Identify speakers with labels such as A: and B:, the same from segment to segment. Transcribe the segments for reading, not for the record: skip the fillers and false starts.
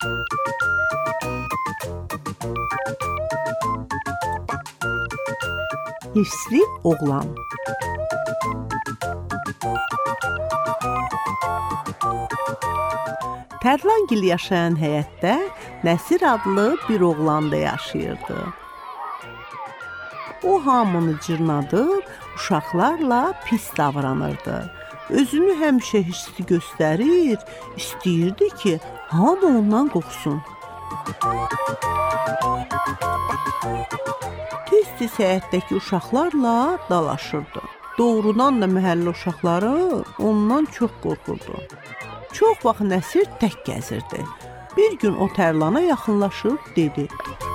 A: Hirsli oğlan. Tərlangil yaşayan həyətdə Nəsir adlı bir oğlan da yaşayırdı. O hamını cırnadır, uşaqlarla pis davranırdı. Özünü həmişə hirsli göstərir, istəyirdi ki, hamı ondan qorxsun. Tez-tez həyətdəki uşaqlarla dalaşırdı. Doğrudan da məhəllə uşaqları ondan çox qorxurdu. Çox vaxt Nəsir tək gəzirdi. Bir gün o Tərlana yaxınlaşıb dedi: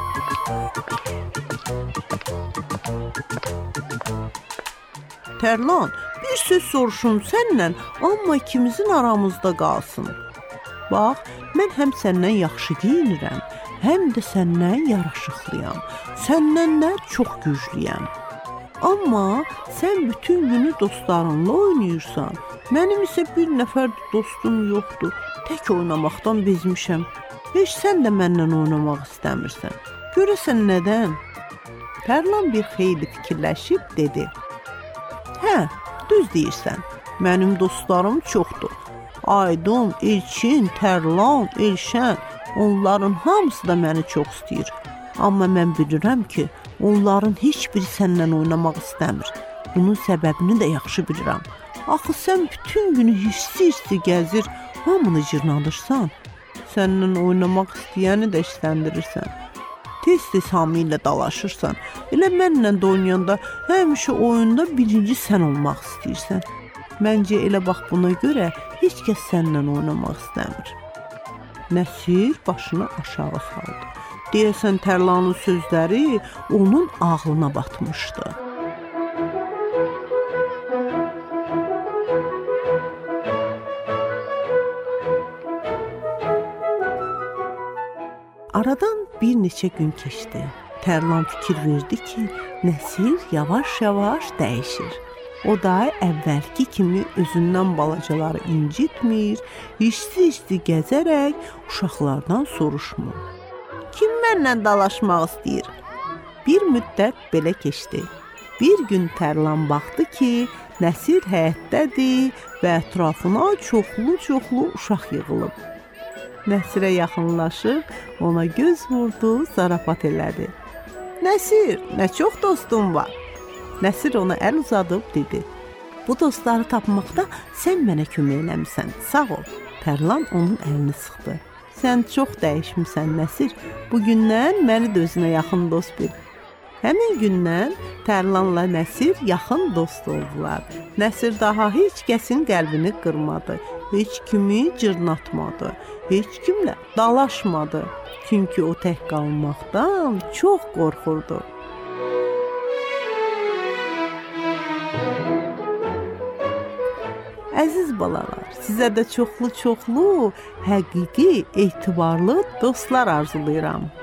A: Tərlan, bir söz soruşum səndən, amma ikimizin aramızda qalsın. Bax, mən həm səndən yaxşı geyinirəm, həm də səndən yaraşıqlıyam. Səndən də çox güclüyəm. Amma sən bütün günü dostlarınla oynayırsan. Mənim isə bir nəfər dostum yoxdur. Tək oynamaqdan bezmişəm. Heç sən də məndən oynamaq istəmirsən. Görəsən nədən? Tərlan bir xeyli fikirləşib dedi: Hə, düz deyirsən. Mənim dostlarım çoxdur. Aydın, İlkin, Tərlan, Elşən, onların hamısı da məni çox istəyir. Amma mən bilirəm ki, onların heç biri səndən oynamaq istəmir. Bunun səbəbini də yaxşı bilirəm. Axı sən bütün günü hirsli gəzir, hamını cırnadırsan. Səndən oynamaq istəyəni də işləndirirsən. Tez-tez hamı ilə dalaşırsan. Elə mənlə də oynayanda həmişə oyunda birinci sən olmaq istəyirsən. Məncə elə bax buna görə heç kəs səndən oynamaq istəmir. Nəsir başını aşağı saldı. Deyəsən Tərlanın sözləri onun ağlına batmışdı. Aradan bir neçə gün keçdi. Tərlan fikir verdi ki, Nəsir yavaş-yavaş dəyişir. O da əvvəlki kimi özündən balacaları incitmir, hirsli gəzərək uşaqlardan soruşmur. Kim mənlə dalaşmaq istəyir? Bir müddət belə keçdi. Bir gün Tərlan baxdı ki, Nəsir həyətdədir və ətrafına çoxlu uşaq yığılıb. Nəsirə yaxınlaşıb, ona göz vurdu, zarafat elədi. Nəsir, nə çox dostum var. Nəsir ona əl uzadıb dedi: Bu dostları tapmaqda sən mənə kömək eləmisən, sağ ol. Tərlan onun əlini sıxdı. Sən çox dəyişmisən Nəsir, bugündən məni də özünə yaxın dost bil. Həmin gündən Tərlanla Nəsir yaxın dost oldular. Nəsir daha heç kəsin qəlbini qırmadı, heç kimi cırnatmadı, heç kimlə dalaşmadı. Çünki o tək qalmaqdan çox qorxurdu. Əziz balalar, sizə də çoxlu, həqiqi, etibarlı dostlar arzulayıram.